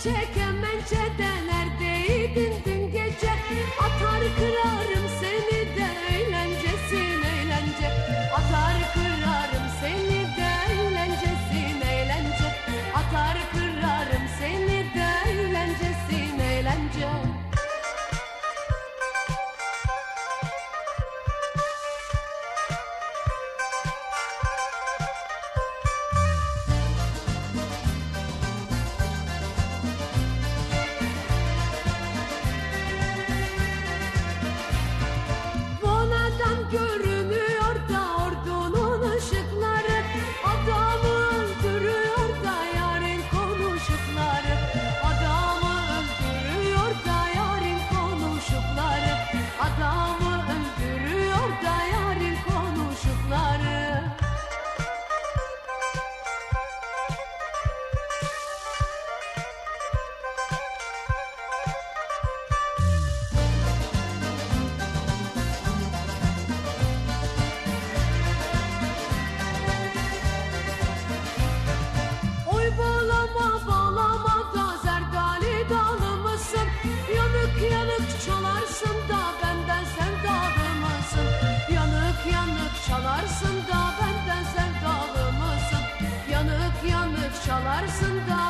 kemençe kemençede neredeydin dün gece? Atar kırarım seni de eğlencesin eğlence. Atar kırarım seni de eğlencesin eğlence. Atar kırarım seni de eğlencesin eğlence. Görünüyor da ordunun ışıkları, adamı öldürüyor da yarın konuşukları. Adamı öldürüyor da yarın konuşukları. Adamı öldürüyor da yarın konuşukları. Bağlama da zerdali dalı mısın? Yanık yanık çalarsın da benden sevdalı mısın? Yanık yanık çalarsın da benden sevdalı mısın? Yanık yanık çalarsın da